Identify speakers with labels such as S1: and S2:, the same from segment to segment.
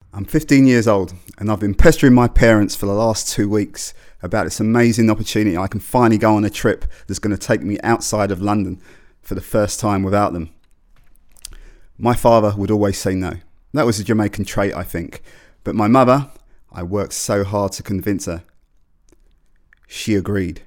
S1: I'm 15 years old and I've been pestering my parents for the last 2 weeks about this amazing opportunity. I can finally go on a trip that's going to take me outside of London for the first time without them. My father would always say no. That was a Jamaican trait, I think. But my mother, I worked so hard to convince her. She agreed.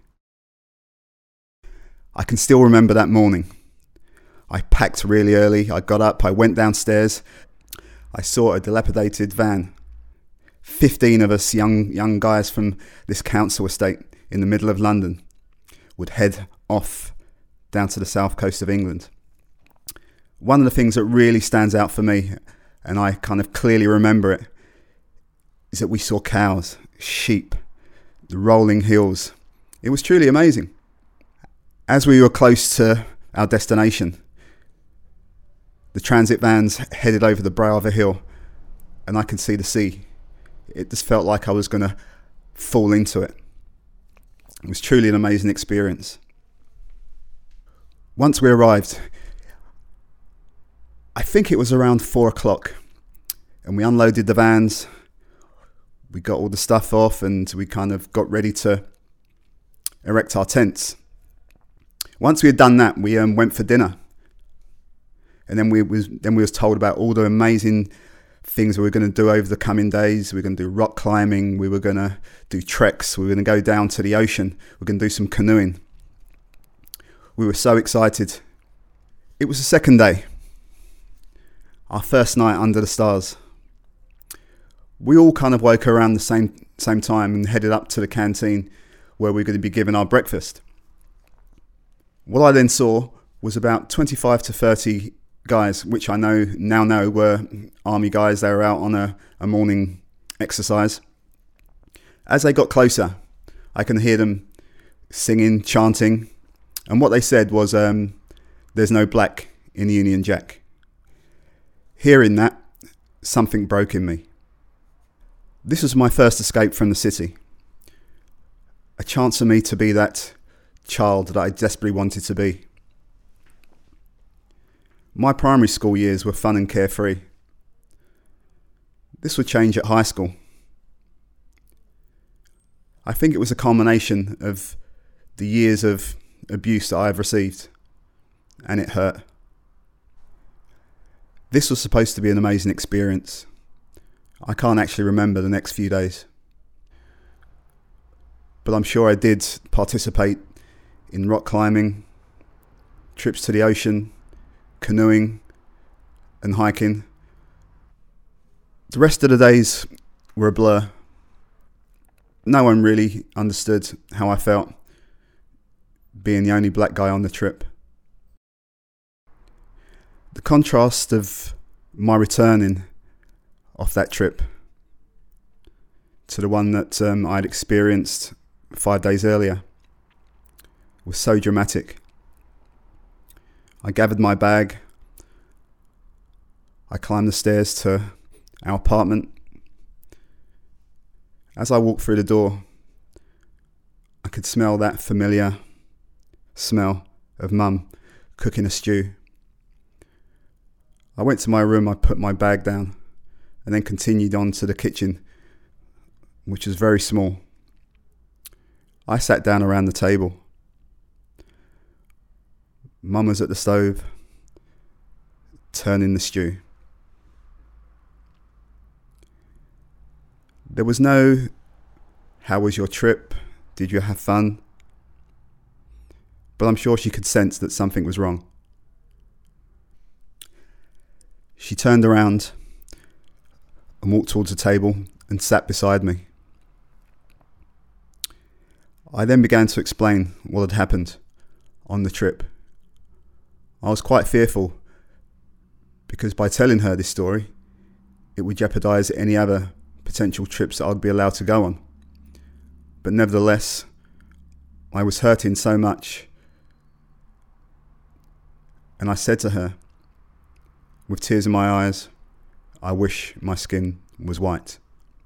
S1: I can still remember that morning. I packed really early. I got up, I went downstairs. I saw a dilapidated van. 15 of us young guys from this council estate in the middle of London would head off down to the south coast of England. One of the things that really stands out for me, and I kind of clearly remember it, is that we saw cows, sheep, the rolling hills. It was truly amazing. As we were close to our destination, the transit vans headed over the brow of a hill and I could see the sea. It just felt like I was going to fall into it. It was truly an amazing experience. Once we arrived, I think it was around 4 o'clock, and we unloaded the vans. We got all the stuff off and we kind of got ready to erect our tents. Once we had done that, we went for dinner. And then we was told about all the amazing things we were going to do over the coming days. We were going to do rock climbing. We were going to do treks. We were going to go down to the ocean. We were going to do some canoeing. We were so excited. It was the second day. Our first night under the stars. We all kind of woke around the same time and headed up to the canteen where we were going to be given our breakfast. What I then saw was about 25 to 30 guys, which I now know were army guys. They were out on a morning exercise. As they got closer, I can hear them singing, chanting, and what they said was, "There's no black in the Union Jack." Hearing that, something broke in me. This was my first escape from the city. A chance for me to be that child that I desperately wanted to be. My primary school years were fun and carefree. This would change at high school. I think it was a culmination of the years of abuse that I have received, and it hurt. This was supposed to be an amazing experience. I can't actually remember the next few days. But I'm sure I did participate in rock climbing, trips to the ocean, canoeing and hiking. The rest of the days were a blur. No one really understood how I felt, being the only black guy on the trip. The contrast of my returning off that trip to the one that I'd experienced 5 days earlier was so dramatic. I gathered my bag. I climbed the stairs to our apartment. As I walked through the door, I could smell that familiar smell of Mum cooking a stew. I went to my room, I put my bag down, and then continued on to the kitchen, which was very small. I sat down around the table. Mum was at the stove, turning the stew. There was no, "How was your trip? Did you have fun?" But I'm sure she could sense that something was wrong. She turned around and walked towards the table and sat beside me. I then began to explain what had happened on the trip. I was quite fearful because by telling her this story, it would jeopardize any other potential trips that I'd be allowed to go on. But nevertheless, I was hurting so much. And I said to her, with tears in my eyes, "I wish my skin was white."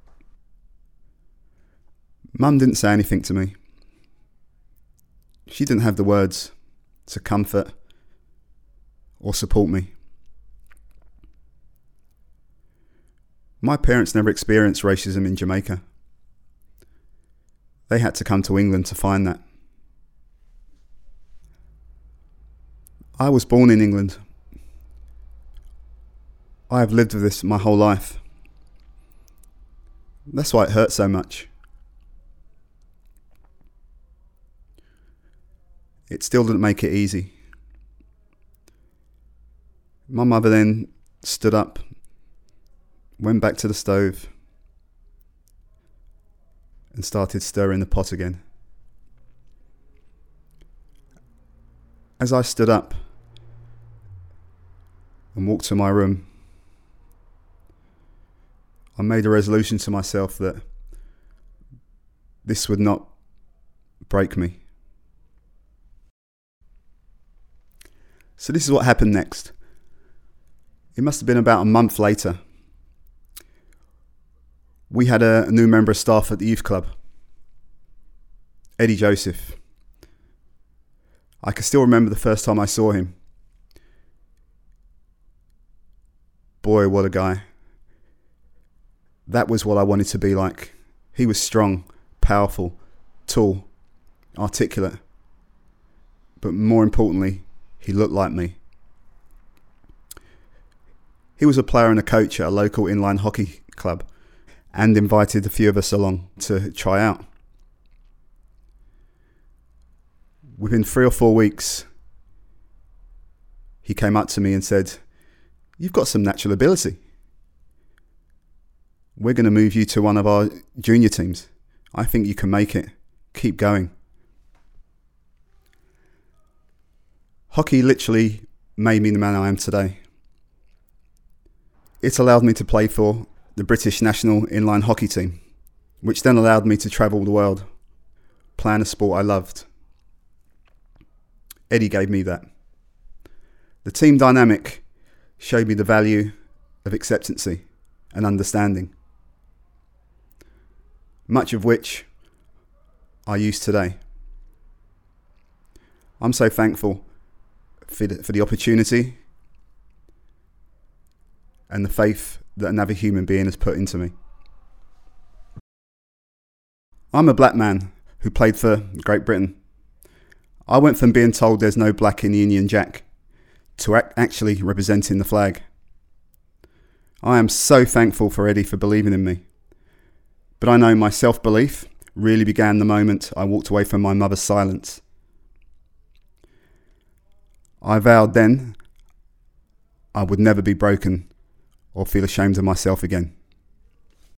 S1: Mum didn't say anything to me. She didn't have the words to comfort or support me. My parents never experienced racism in Jamaica. They had to come to England to find that. I was born in England. I have lived with this my whole life. That's why it hurts so much. It still didn't make it easy. My mother then stood up, went back to the stove, and started stirring the pot again. As I stood up and walked to my room, I made a resolution to myself that this would not break me. So this is what happened next. It must have been about a month later. We had a new member of staff at the youth club, Eddie Joseph. I can still remember the first time I saw him. Boy, what a guy. That was what I wanted to be like. He was strong, powerful, tall, articulate. But more importantly, he looked like me. He was a player and a coach at a local inline hockey club and invited a few of us along to try out. Within 3 or 4 weeks, he came up to me and said, "You've got some natural ability. We're going to move you to one of our junior teams. I think you can make it. Keep going." Hockey literally made me the man I am today. It allowed me to play for the British national inline hockey team, which then allowed me to travel the world, playing a sport I loved. Eddie gave me that. The team dynamic showed me the value of acceptancy and understanding, much of which I use today. I'm so thankful for the opportunity and the faith that another human being has put into me. I'm a black man who played for Great Britain. I went from being told there's no black in the Union Jack to actually representing the flag. I am so thankful for Eddie for believing in me. But I know my self-belief really began the moment I walked away from my mother's silence. I vowed then I would never be broken or feel ashamed of myself again.